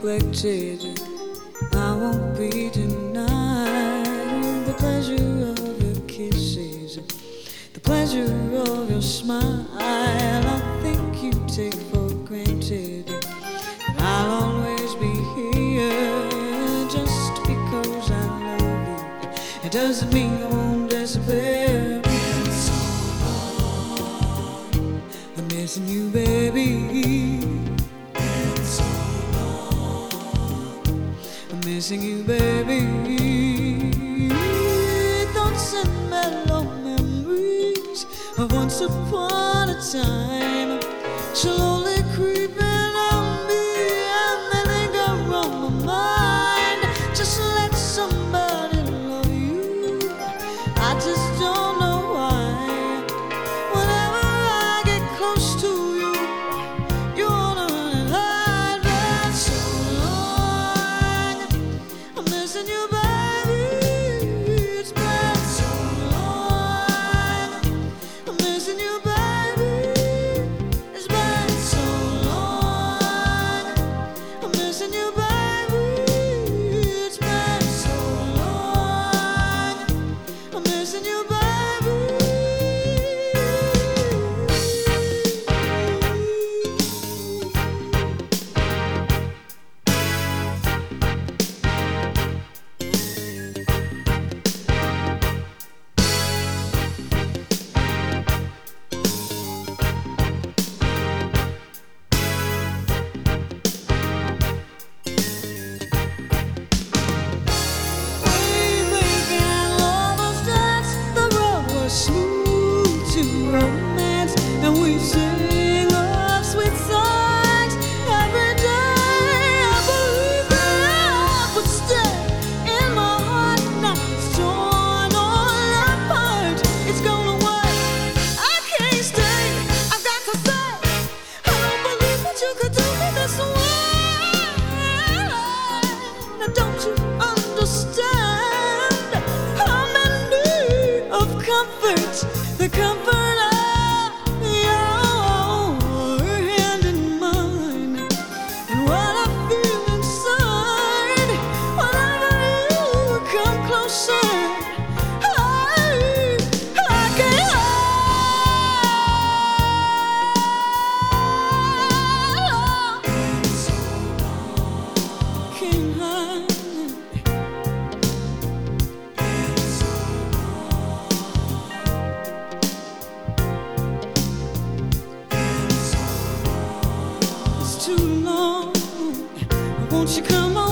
neglected. I won't be denied the pleasure of your kisses, the pleasure of your smile. I think you take for granted that I'll always be here just because I love you. It doesn't mean I won't disappear. Been so long, I'm missing you, baby. Been so long, I'm missing you, baby. Thoughts and mellow memories of once upon a time, slowly creeping on me, and they linger on my mind. Just let somebody love you, I just don't know why. Whenever I get close to you, you wanna run and hide. Been so long, I'm missing you, baby. It's been so long, I'm missing you, baby. It's been so long, I'm missing you, baby. It's been so long, I'm missing you, baby. We began lovers' dance, the road was smooth to romance, and we sing our sweet songs every day. I believe that love would stay in my heart. Now it's torn all apart. It's gone away, I can't stay. I've got to say, I don't believe that you could do me this way. Now don't you understand? I'm in need of comfort, the comfort of your hand in mine, and what I feel inside. Whenever you come closer, I can't hide. Can't hide. It's too long. Won't you come on?